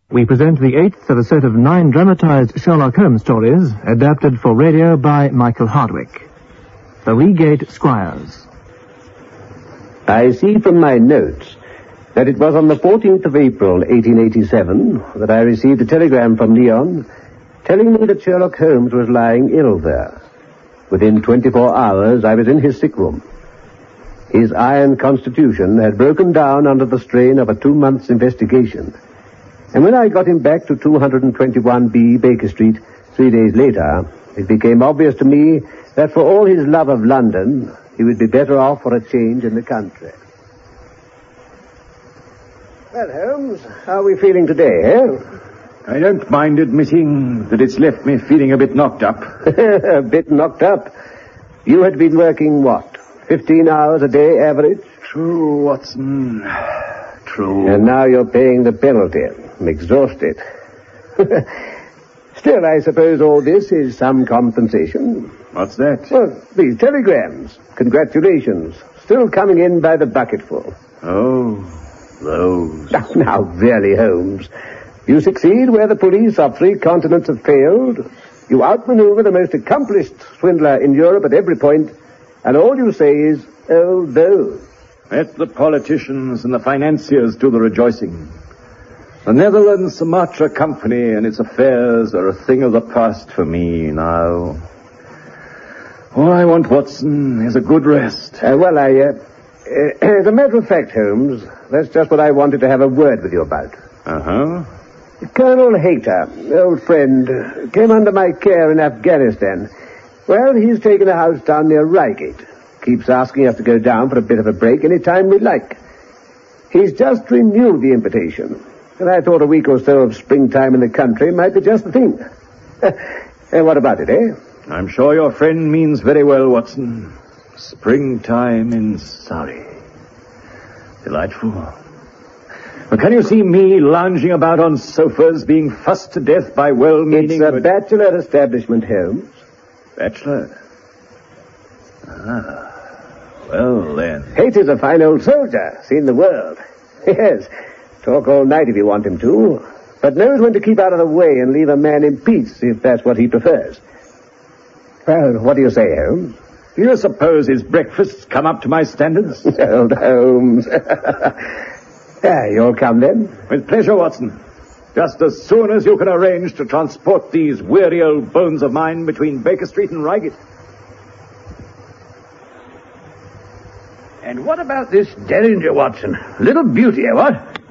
We present the 8th of a set of 9 dramatized Sherlock Holmes stories adapted for radio by Michael Hardwick. The Reigate Squires. I see from my notes that it was on the 14th of April, 1887, that I received a telegram from Lyon telling me that Sherlock Holmes was lying ill there. Within 24 hours, I was in his sick room. His iron constitution had broken down under the strain of a 2-month investigation. And when I got him back to 221B Baker Street 3 days later, it became obvious to me that for all his love of London, he would be better off for a change in the country. Well, Holmes, how are we feeling today, eh? I don't mind admitting that it's left me feeling a bit knocked up. A bit knocked up? You had been working, what, 15 hours a day average? True, Watson. True. And now you're paying the penalty. I'm exhausted. Still, I suppose all this is some compensation. What's that? Well, these telegrams. Congratulations. Still coming in by the bucketful. Oh, those. Now, really, Holmes. You succeed where the police of 3 continents have failed. You outmaneuver the most accomplished swindler in Europe at every point, and all you say is, oh, those. Let the politicians and the financiers do the rejoicing. The Netherlands Sumatra Company and its affairs are a thing of the past for me now. All I want, Watson, is a good rest. As a matter of fact, Holmes, that's just what I wanted to have a word with you about. Uh-huh. Colonel Hayter, old friend, came under my care in Afghanistan. Well, he's taken a house down near Reigate. Keeps asking us to go down for a bit of a break any time we like. He's just renewed the invitation, and I thought a week or so of springtime in the country might be just the thing. What about it, eh? I'm sure your friend means very well, Watson. Springtime in Surrey. Delightful. But can you see me lounging about on sofas, being fussed to death by well-meaning... It's a bachelor establishment, Holmes. Bachelor? Ah. Well, then. Hayter's a fine old soldier, seen the world. Yes, talk all night if you want him to, but knows when to keep out of the way and leave a man in peace if that's what he prefers. Well, what do you say, Holmes? Do you suppose his breakfasts come up to my standards? Old Holmes. You'll come then? With pleasure, Watson. Just as soon as you can arrange to transport these weary old bones of mine between Baker Street and Reigate. And what about this Derringer, Watson? Little beauty, eh, what?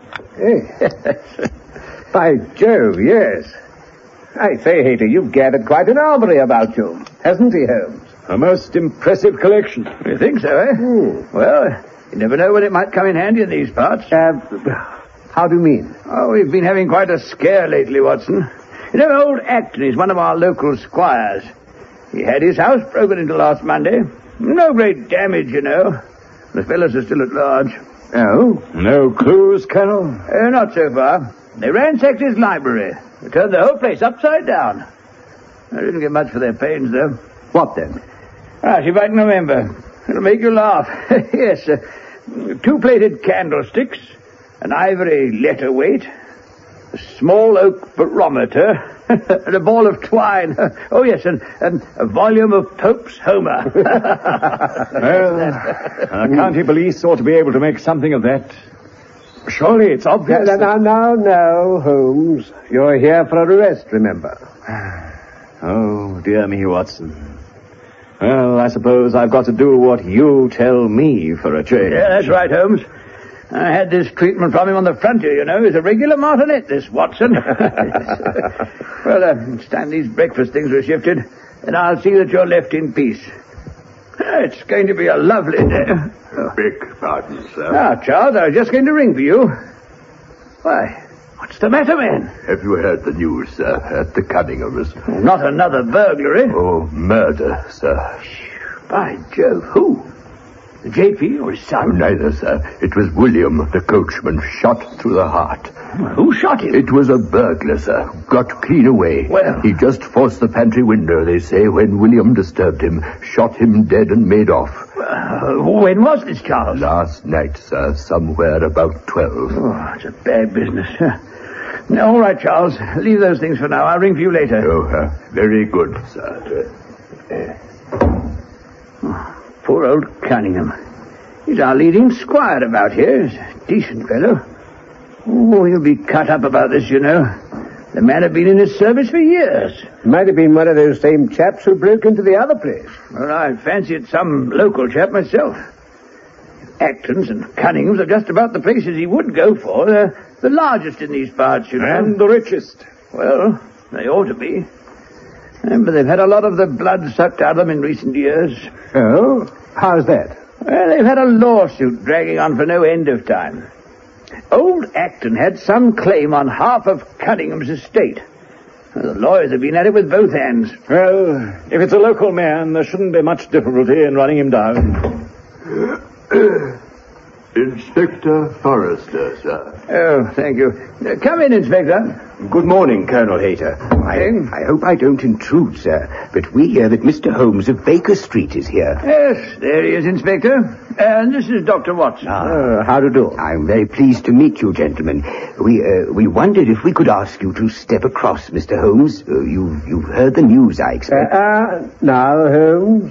By Jove, yes. I say, Hayter, you've gathered quite an armory about you, hasn't he, Holmes? A most impressive collection. You think so, eh? Well, you never know when it might come in handy in these parts. How do you mean? Oh, we've been having quite a scare lately, Watson. You know, old Acton is one of our local squires. He had his house broken into last Monday. No great damage, you know. The fellows are still at large. Oh? No clues, Colonel? Not so far. They ransacked his library. They turned the whole place upside down. I didn't get much for their pains, though. What then? See if I can remember. It'll make you laugh. Yes, 2 plated candlesticks, an ivory letter weight, a small oak barometer, and a ball of twine. Oh, yes, and a volume of Pope's Homer. Well, the county police ought to be able to make something of that. Surely it's obvious. No, Holmes. You're here for a rest, remember. Oh, dear me, Watson. Well, I suppose I've got to do what you tell me for a change. Yeah, that's right, Holmes. I had this treatment from him on the frontier, you know. He's a regular martinet, this Watson. Well, stand these breakfast things are shifted, and I'll see that you're left in peace. It's going to be a lovely day. Beg pardon, sir. Charles, I was just going to ring for you. Why, what's the matter, man? Have you heard the news, sir, at the Cunninghams? Not another burglary. Oh, murder, sir. By Jove, who? The JP or his son? Neither, sir. It was William, the coachman, shot through the heart. Who shot him? It was a burglar, sir. Got clean away. Well... He just forced the pantry window, they say, when William disturbed him, shot him dead and made off. When was this, Charles? Last night, sir, somewhere about 12. Oh, it's a bad business. All right, Charles. Leave those things for now. I'll ring for you later. Oh, very good, sir. Poor old Cunningham. He's our leading squire about here. He's a decent fellow. Oh, he'll be cut up about this, you know. The man had been in his service for years. Might have been one of those same chaps who broke into the other place. Well, I fancy it's some local chap myself. Acton's and Cunningham's are just about the places he would go for. They're the largest in these parts, you know. And the richest. Well, they ought to be. But they've had a lot of the blood sucked out of them in recent years. Oh? How's that? Well, they've had a lawsuit dragging on for no end of time. Old Acton had some claim on half of Cunningham's estate. The lawyers have been at it with both hands. Well, if it's a local man, there shouldn't be much difficulty in running him down. Inspector Forrester, sir. Oh, thank you. Come in, Inspector. Good morning, Colonel Hayter. I hope I don't intrude, sir, but we hear that Mr. Holmes of Baker Street is here. Yes, there he is, Inspector. And this is Dr. Watson. How to do? I'm very pleased to meet you, gentlemen. We wondered if we could ask you to step across, Mr. Holmes. You've heard the news, I expect. Now, Holmes.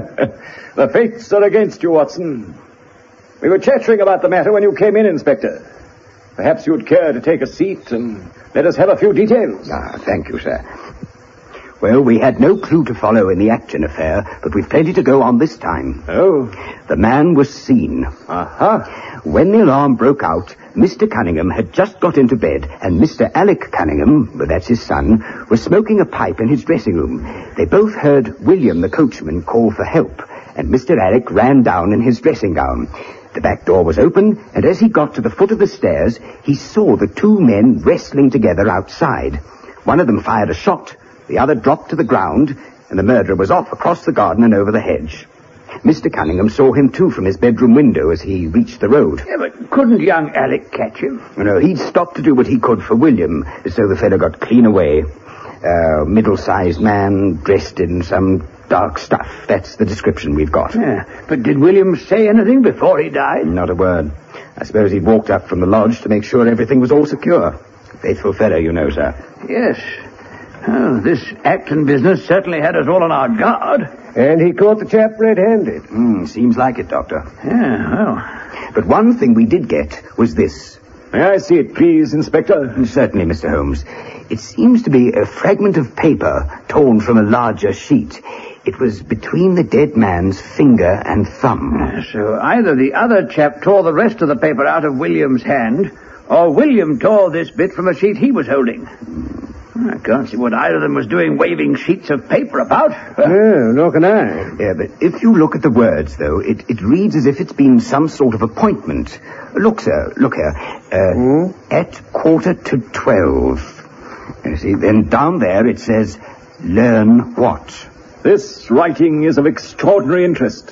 The fates are against you, Watson. We were chattering about the matter when you came in, Inspector. Perhaps you'd care to take a seat and let us have a few details. Thank you, sir. Well, we had no clue to follow in the Acton affair, but we've plenty to go on this time. Oh? The man was seen. Aha. When the alarm broke out, Mr. Cunningham had just got into bed, and Mr. Alec Cunningham, that's his son, was smoking a pipe in his dressing room. They both heard William, the coachman, call for help, and Mr. Alec ran down in his dressing gown. The back door was open, and as he got to the foot of the stairs, he saw the two men wrestling together outside. One of them fired a shot, the other dropped to the ground, and the murderer was off across the garden and over the hedge. Mr. Cunningham saw him, too, from his bedroom window as he reached the road. Yeah, but couldn't young Alec catch him? No, he'd stopped to do what he could for William, so the fellow got clean away. Middle-sized man, dressed in some dark stuff. That's the description we've got. Yeah, but did William say anything before he died? Not a word. I suppose he'd walked up from the lodge to make sure everything was all secure. Faithful fellow, you know, sir. Yes. Oh, this Acton business certainly had us all on our guard. And he caught the chap red-handed. Seems like it, Doctor. Yeah, well. But one thing we did get was this. May I see it, please, Inspector? Certainly, Mr. Holmes. It seems to be a fragment of paper torn from a larger sheet. It was between the dead man's finger and thumb. So either the other chap tore the rest of the paper out of William's hand, or William tore this bit from a sheet he was holding. I can't see what either of them was doing waving sheets of paper about. No, nor can I. Yeah, but if you look at the words, though, it reads as if it's been some sort of appointment. Look, sir, look here. At 11:45. You see, then down there it says, learn what? This writing is of extraordinary interest.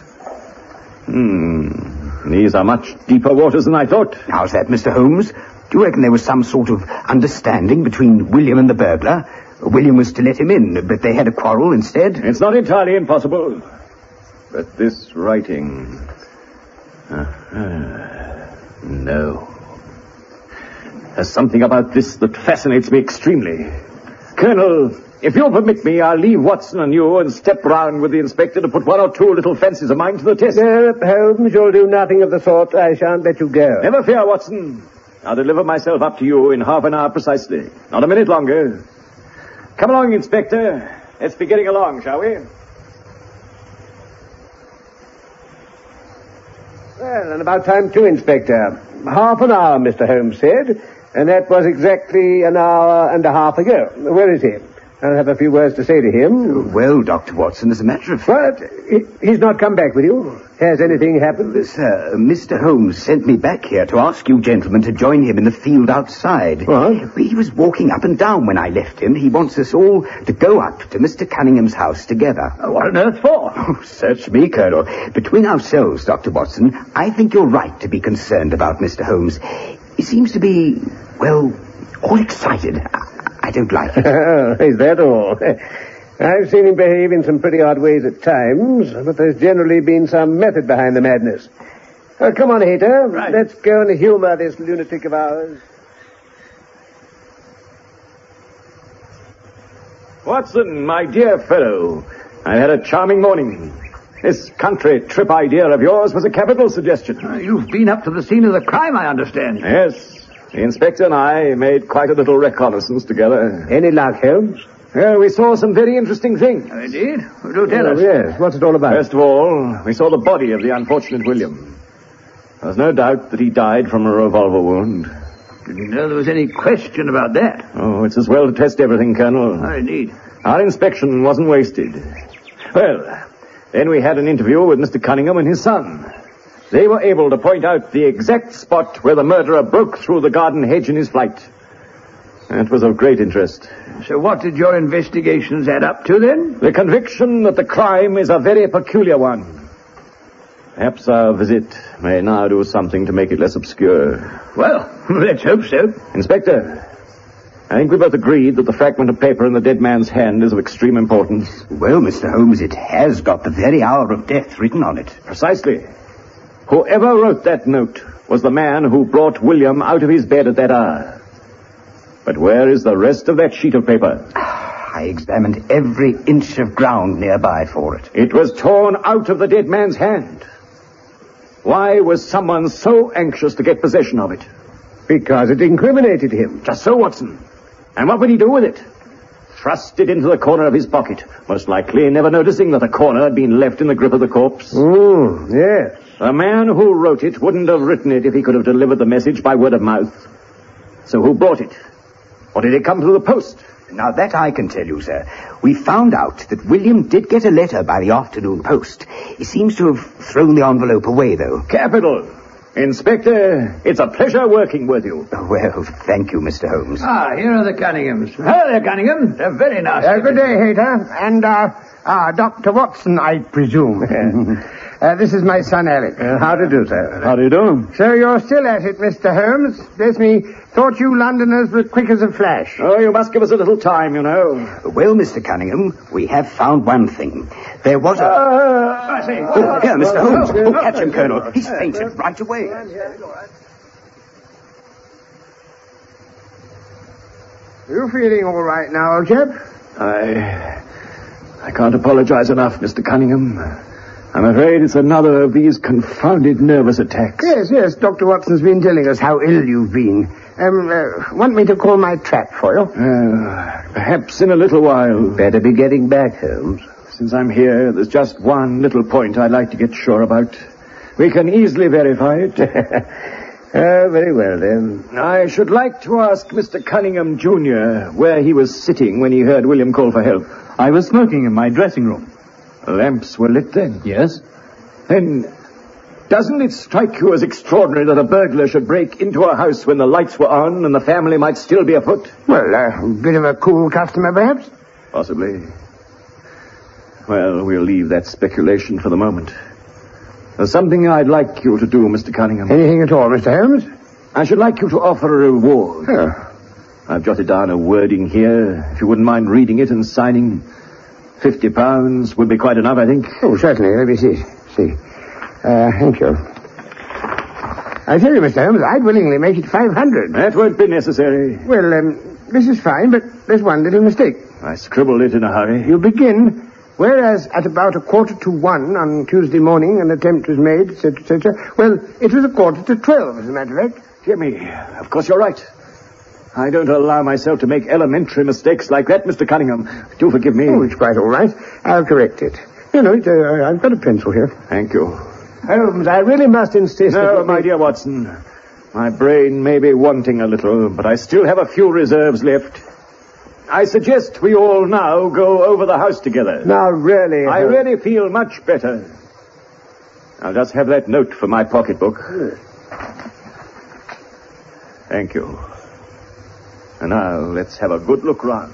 These are much deeper waters than I thought. How's that, Mr. Holmes? Do you reckon there was some sort of understanding between William and the burglar? William was to let him in, but they had a quarrel instead? It's not entirely impossible. But this writing... no. There's something about this that fascinates me extremely. Colonel, if you'll permit me, I'll leave Watson and you and step round with the inspector to put one or two little fancies of mine to the test. Holmes, you'll do nothing of the sort. I shan't let you go. Never fear, Watson. I'll deliver myself up to you in half an hour precisely. Not a minute longer. Come along, Inspector. Let's be getting along, shall we? Well, and about time too, Inspector. Half an hour, Mr. Holmes said, and that was exactly an hour and a half ago. Where is he? I'll have a few words to say to him. Well, Dr. Watson, as a matter of fact... What? He's not come back with you? Has anything happened? Sir, Mr. Holmes sent me back here to ask you gentlemen to join him in the field outside. What? He was walking up and down when I left him. He wants us all to go up to Mr. Cunningham's house together. What on earth for? Oh, search me, Colonel. Between ourselves, Dr. Watson, I think you're right to be concerned about Mr. Holmes. He seems to be, well, all excited. I don't like it. Is that all? I've seen him behave in some pretty odd ways at times, but there's generally been some method behind the madness. Come on, Hayter. Right. Let's go and humor this lunatic of ours. Watson, my dear fellow, I had a charming morning. This country trip idea of yours was a capital suggestion. You've been up to the scene of the crime, I understand. Yes. The inspector and I made quite a little reconnaissance together. Any luck, Holmes? Well, we saw some very interesting things. Indeed? Do tell us. Yes. What's it all about? First of all, we saw the body of the unfortunate William. There's no doubt that he died from a revolver wound. Didn't know there was any question about that. Oh, it's as well to test everything, Colonel. Oh, indeed. Our inspection wasn't wasted. Well, then we had an interview with Mr. Cunningham and his son. They were able to point out the exact spot where the murderer broke through the garden hedge in his flight. That was of great interest. So what did your investigations add up to, then? The conviction that the crime is a very peculiar one. Perhaps our visit may now do something to make it less obscure. Well, let's hope so. Inspector, I think we both agreed that the fragment of paper in the dead man's hand is of extreme importance. Well, Mr. Holmes, it has got the very hour of death written on it. Precisely. Whoever wrote that note was the man who brought William out of his bed at that hour. But where is the rest of that sheet of paper? I examined every inch of ground nearby for it. It was torn out of the dead man's hand. Why was someone so anxious to get possession of it? Because it incriminated him. Just so, Watson. And what would he do with it? Thrust it into the corner of his pocket, most likely never noticing that the corner had been left in the grip of the corpse. Yes. The man who wrote it wouldn't have written it if he could have delivered the message by word of mouth. So who brought it? Or did it come through the post? Now, that I can tell you, sir. We found out that William did get a letter by the afternoon post. He seems to have thrown the envelope away, though. Capital. Inspector, it's a pleasure working with you. Well, thank you, Mr. Holmes. Here are the Cunninghams. Hello there, Cunningham. They're very nice. Good day, Hayter. And, Dr. Watson, I presume. This is my son, Alec. How do you do, sir? How do you do? So you're still at it, Mr. Holmes. Bless me, thought you Londoners were quick as a flash. Oh, you must give us a little time, you know. Well, Mr. Cunningham, we have found one thing. There was a... I say. Here, Mr. Holmes. Catch him, Colonel. He's fainted right away. Are you feeling all right now, old chap? I can't apologize enough, Mr. Cunningham. I'm afraid it's another of these confounded nervous attacks. Yes, Dr. Watson's been telling us how ill you've been. Want me to call my trap for you? Perhaps in a little while. Better be getting back, Holmes. Since I'm here, there's just one little point I'd like to get sure about. We can easily verify it. Very well, then. I should like to ask Mr. Cunningham, Jr., where he was sitting when he heard William call for help. I was smoking in my dressing room. Lamps were lit then? Yes. Then, doesn't it strike you as extraordinary that a burglar should break into a house when the lights were on and the family might still be afoot? Well, a bit of a cool customer, perhaps? Possibly. Well, we'll leave that speculation for the moment. There's something I'd like you to do, Mr. Cunningham. Anything at all, Mr. Holmes? I should like you to offer a reward. Oh. I've jotted down a wording here. If you wouldn't mind reading it and signing... £50 would be quite enough, I think. Oh, certainly. Let me see. Thank you. I tell you, Mr. Holmes, I'd willingly make it 500. That won't be necessary. Well, this is fine, but there's one little mistake. I scribbled it in a hurry. You begin, whereas at about 1:45 on Tuesday morning an attempt was made, etc. Well, it was 11:45, as a matter of fact. Jimmy, of course you're right. I don't allow myself to make elementary mistakes like that, Mr. Cunningham. Do forgive me. Oh, it's quite all right. I'll correct it. I've got a pencil here. Thank you. Holmes, I really must insist... No, my dear Watson. My brain may be wanting a little, but I still have a few reserves left. I suggest we all now go over the house together. Now, really... I really feel much better. I'll just have that note for my pocketbook. Thank you. And now, let's have a good look round.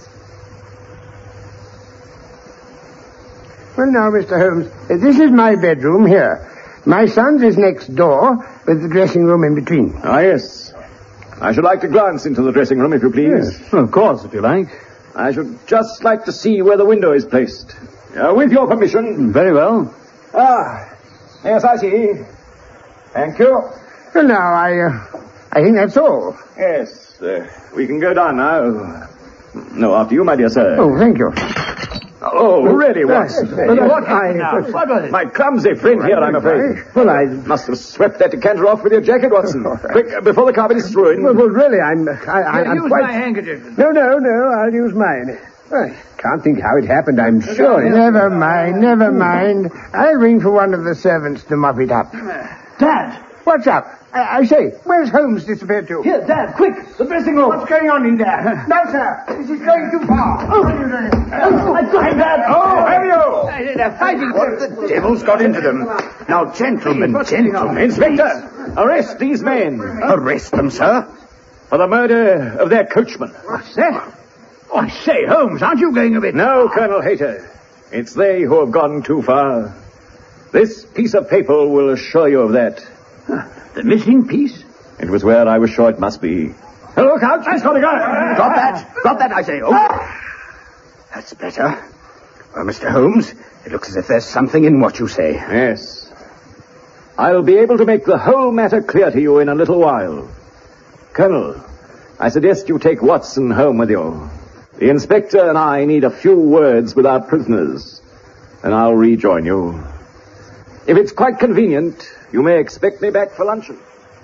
Well, now, Mr. Holmes, this is my bedroom here. My son's is next door, with the dressing room in between. Ah, yes. I should like to glance into the dressing room, if you please. Yes. Well, of course, if you like. I should just like to see where the window is placed. With your permission. Very well. Yes, I see. Thank you. Well, now, I think that's all. Yes, we can go down now. No, after you, my dear sir. Oh, thank you. Oh, really, Watson? What was it? My clumsy friend here, I'm afraid. Well, I... Must have swept that decanter off with your jacket, Watson. Quick, before the carpet is ruined. Well, really, I'm Use quite... my handkerchief. No, I'll use mine. I can't think how it happened, I'm sure. Never mind. I'll ring for one of the servants to mop it up. Dad! What's up? I say, where's Holmes disappeared to? Here, Dad, quick! The dressing room! What's going on in there? No, sir. This is going too far. I've got him, Dad! Oh, have you? They're fighting. What the devil's got into them? Now, gentlemen. Inspector, arrest these men. Arrest them, sir? For the murder of their coachman. What's that? Oh, I say, Holmes, aren't you going a bit... No, Colonel Hayter. It's they who have gone too far. This piece of paper will assure you of that. The missing piece? It was where I was sure it must be. Oh, look out! She's got a gun! Drop that, I say. Oh. That's better. Well, Mr. Holmes, it looks as if there's something in what you say. Yes. I'll be able to make the whole matter clear to you in a little while. Colonel, I suggest you take Watson home with you. The inspector and I need a few words with our prisoners, and I'll rejoin you. If it's quite convenient, you may expect me back for luncheon.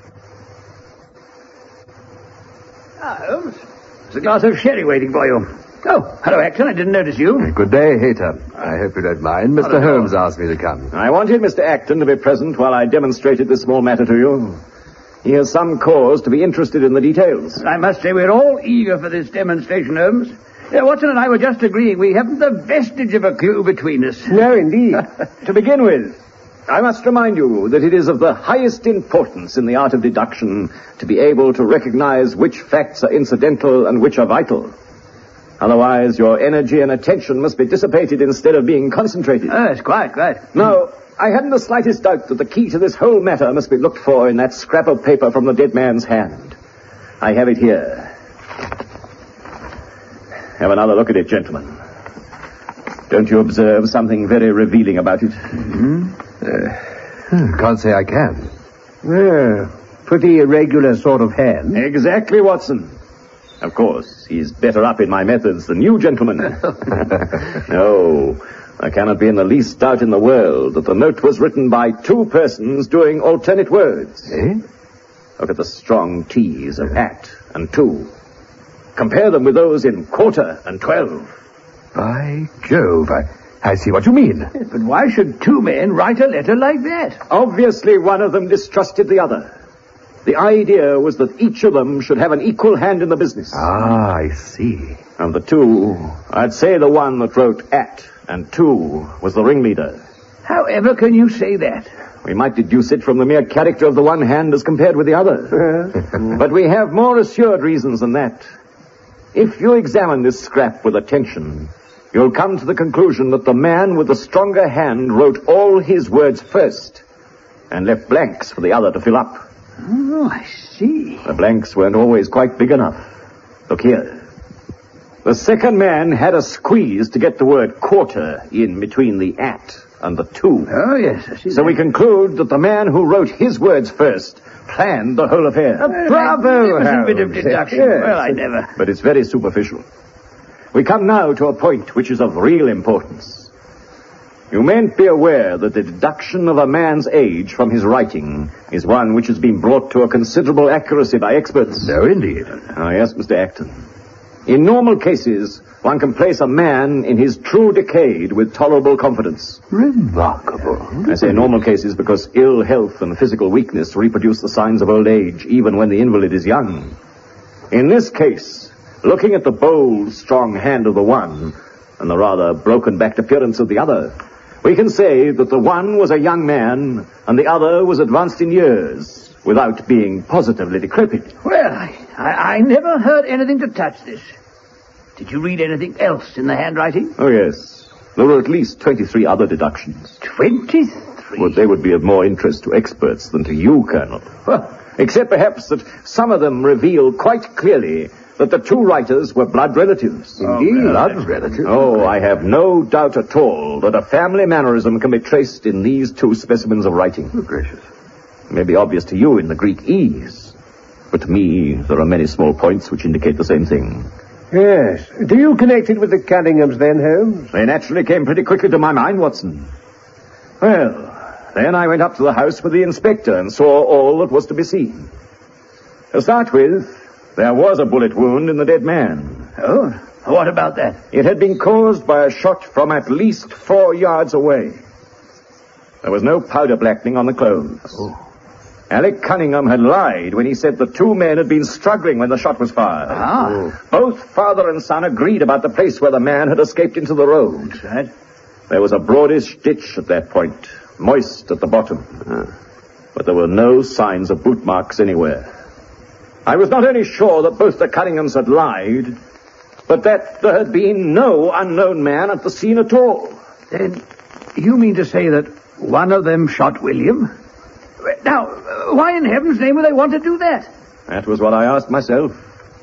Holmes, there's a glass of sherry waiting for you. Oh, hello, Acton. I didn't notice you. Good day, Hayter. I hope you don't mind. Mr. Holmes asked me to come. I wanted Mr. Acton to be present while I demonstrated this small matter to you. He has some cause to be interested in the details. I must say we're all eager for this demonstration, Holmes. Watson and I were just agreeing we haven't the vestige of a clue between us. No, indeed. To begin with, I must remind you that it is of the highest importance in the art of deduction to be able to recognize which facts are incidental and which are vital. Otherwise, your energy and attention must be dissipated instead of being concentrated. Yes, quite. No, I hadn't the slightest doubt that the key to this whole matter must be looked for in that scrap of paper from the dead man's hand. I have it here. Have another look at it, gentlemen. Don't you observe something very revealing about it? Can't say I can. Pretty irregular sort of hand. Exactly, Watson. Of course, he's better up in my methods than you, gentlemen. No, I cannot be in the least doubt in the world that the note was written by two persons doing alternate words. Look at the strong T's of at and to. Compare them with those in quarter and 12. By Jove, I see what you mean. But why should two men write a letter like that? Obviously, one of them distrusted the other. The idea was that each of them should have an equal hand in the business. Ah, I see. Of the two, I'd say the one that wrote at and to was the ringleader. However can you say that? We might deduce it from the mere character of the one hand as compared with the other. But we have more assured reasons than that. If you examine this scrap with attention, you'll come to the conclusion that the man with the stronger hand wrote all his words first and left blanks for the other to fill up. Oh, I see. The blanks weren't always quite big enough. Look here. The second man had a squeeze to get the word quarter in between the at and the to. Oh, yes, I see. So we conclude that the man who wrote his words first planned the whole affair. Bravo, a bit of deduction. Yes. Well, I never... But it's very superficial. We come now to a point which is of real importance. You mayn't be aware that the deduction of a man's age from his writing is one which has been brought to a considerable accuracy by experts. No, indeed. Oh, yes, Mr. Acton. In normal cases, one can place a man in his true decade with tolerable confidence. Remarkable. I say normal cases because ill health and physical weakness reproduce the signs of old age, even when the invalid is young. In this case, looking at the bold, strong hand of the one and the rather broken-backed appearance of the other, we can say that the one was a young man and the other was advanced in years, without being positively decrepit. Well, I never heard anything to touch this. Did you read anything else in the handwriting? Oh, yes. There were at least 23 other deductions. 23? Well, they would be of more interest to experts than to you, Colonel. Well, except perhaps that some of them reveal quite clearly that the two writers were blood relatives. Indeed. Blood relatives? Oh, I have no doubt at all that a family mannerism can be traced in these two specimens of writing. Oh, gracious. It may be obvious to you in the Greek E's, but to me there are many small points which indicate the same thing. Yes. Do you connect it with the Cunninghams then, Holmes? They naturally came pretty quickly to my mind, Watson. Well, then I went up to the house with the inspector and saw all that was to be seen. To start with, there was a bullet wound in the dead man. Oh, what about that? It had been caused by a shot from at least 4 yards away. There was no powder blackening on the clothes. Oh. Alec Cunningham had lied when he said the two men had been struggling when the shot was fired. Ah. Both father and son agreed about the place where the man had escaped into the road. That's right. There was a broadish ditch at that point, moist at the bottom. But there were no signs of boot marks anywhere. I was not only sure that both the Cunninghams had lied, but that there had been no unknown man at the scene at all. Then you mean to say that one of them shot William? Now, why in heaven's name would they want to do that? That was what I asked myself.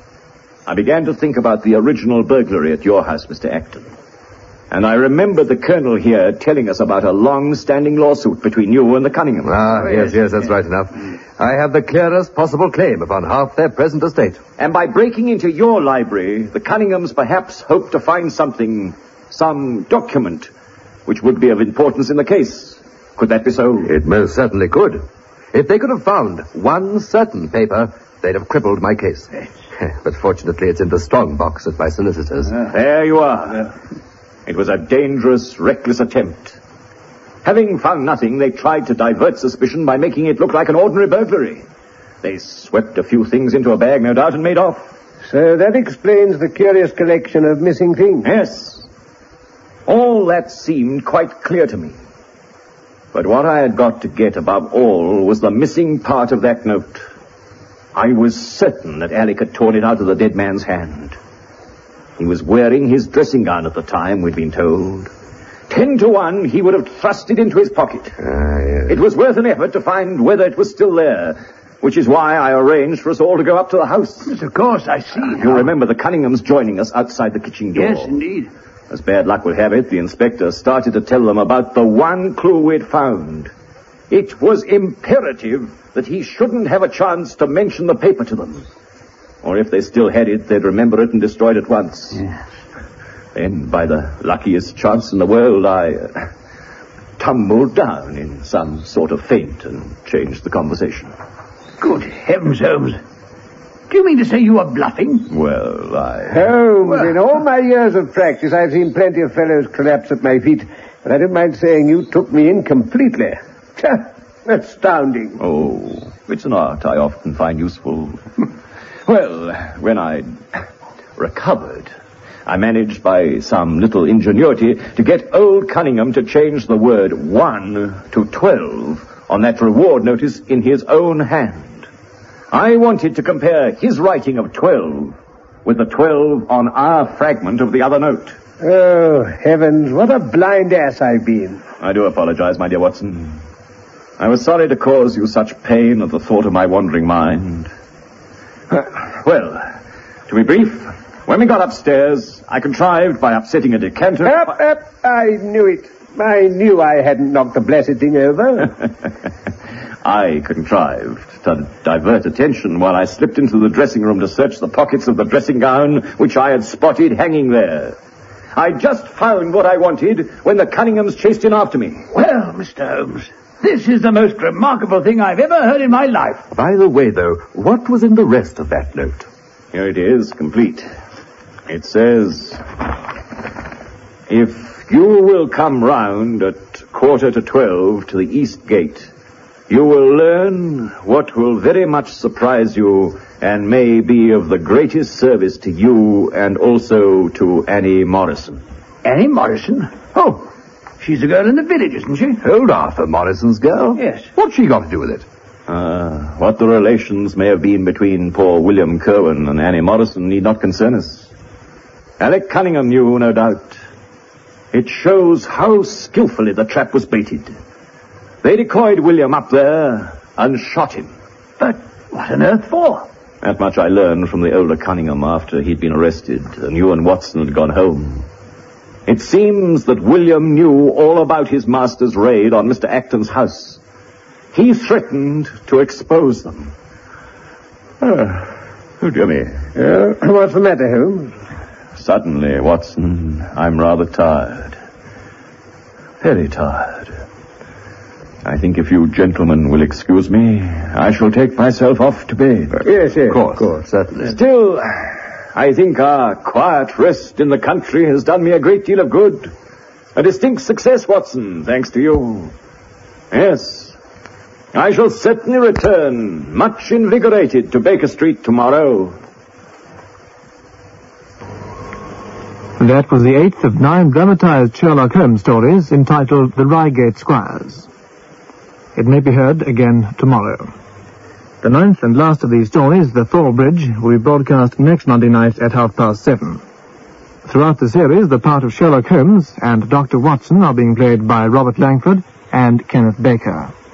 I began to think about the original burglary at your house, Mr. Acton. And I remembered the colonel here telling us about a long-standing lawsuit between you and the Cunninghams. Yes, that's right enough. I have the clearest possible claim upon half their present estate. And by breaking into your library, the Cunninghams perhaps hoped to find something, some document, which would be of importance in the case. Could that be so? It most certainly could. If they could have found one certain paper, they'd have crippled my case. But fortunately, it's in the strong box at my solicitor's. There you are. It was a dangerous, reckless attempt. Having found nothing, they tried to divert suspicion by making it look like an ordinary burglary. They swept a few things into a bag, no doubt, and made off. So that explains the curious collection of missing things. Yes. All that seemed quite clear to me. But what I had got to get above all was the missing part of that note. I was certain that Alec had torn it out of the dead man's hand. He was wearing his dressing gown at the time, we'd been told. 10 to 1, he would have thrust it into his pocket. Yes. It was worth an effort to find whether it was still there, which is why I arranged for us all to go up to the house. Yes, of course, I see. You remember the Cunninghams joining us outside the kitchen door. Yes, indeed. As bad luck would have it, the inspector started to tell them about the one clue we'd found. It was imperative that he shouldn't have a chance to mention the paper to them. Or if they still had it, they'd remember it and destroy it at once. Yes. Then, by the luckiest chance in the world, I tumbled down in some sort of faint and changed the conversation. Good heavens, Holmes. Do you mean to say you were bluffing? Well, Holmes, in all my years of practice, I've seen plenty of fellows collapse at my feet, but I don't mind saying you took me in completely. Astounding. Oh, it's an art I often find useful. Well, when I recovered, I managed by some little ingenuity to get old Cunningham to change the word 1 to 12 on that reward notice in his own hand. I wanted to compare his writing of 12 with the 12 on our fragment of the other note. Oh, heavens, what a blind ass I've been. I do apologize, my dear Watson. I was sorry to cause you such pain at the thought of my wandering mind. Well, to be brief, when we got upstairs, I contrived by upsetting a decanter... I knew it. I knew I hadn't knocked the blessed thing over. I contrived to divert attention while I slipped into the dressing room to search the pockets of the dressing gown which I had spotted hanging there. I just found what I wanted when the Cunninghams chased in after me. Well, Mr. Holmes, this is the most remarkable thing I've ever heard in my life. By the way, though, what was in the rest of that note? Here it is, complete. It says, if you will come round at 11:45 to the east gate, you will learn what will very much surprise you and may be of the greatest service to you and also to Annie Morrison. Annie Morrison? Oh, she's the girl in the village, isn't she? Old Arthur Morrison's girl? Yes. What's she got to do with it? What the relations may have been between poor William Kerwin and Annie Morrison need not concern us. Alec Cunningham knew, no doubt. It shows how skillfully the trap was baited. They decoyed William up there and shot him. But what on earth for? That much I learned from the older Cunningham after he'd been arrested and you and Watson had gone home. It seems that William knew all about his master's raid on Mr. Acton's house. He threatened to expose them. Oh, dear me. What's the matter, Holmes? Suddenly, Watson, I'm rather tired. Very tired. I think if you gentlemen will excuse me, I shall take myself off to bed. Yes, Of course, certainly. Still, I think our quiet rest in the country has done me a great deal of good. A distinct success, Watson, thanks to you. Yes, I shall certainly return, much invigorated, to Baker Street tomorrow. That was the 8th of 9 dramatized Sherlock Holmes stories entitled The Reigate Squires. It may be heard again tomorrow. The 9th and last of these stories, The Thor Bridge, will be broadcast next Monday night at 7:30. Throughout the series, the part of Sherlock Holmes and Dr. Watson are being played by Robert Langford and Kenneth Baker.